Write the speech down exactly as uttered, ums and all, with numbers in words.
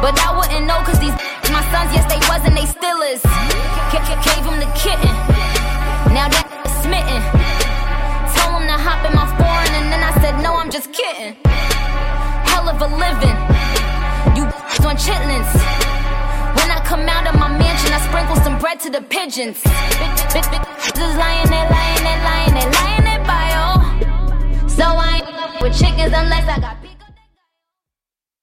But I wouldn't know cause these my sons, yes they was and they still is. Gave him the kitten, now that smitten. Told him to hop in my foreign and then I said no, I'm just kidding. Hell of a living, you on chitlins. When I come out of my mansion, I sprinkle some bread to the pigeons. Bitch, bitch, bitch,